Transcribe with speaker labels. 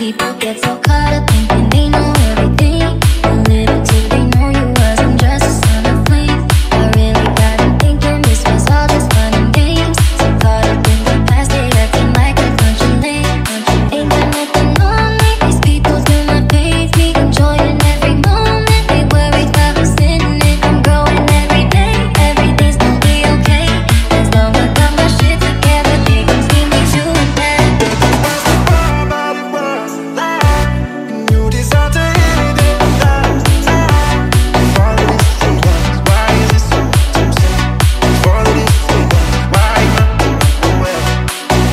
Speaker 1: People get so caught up thinking they know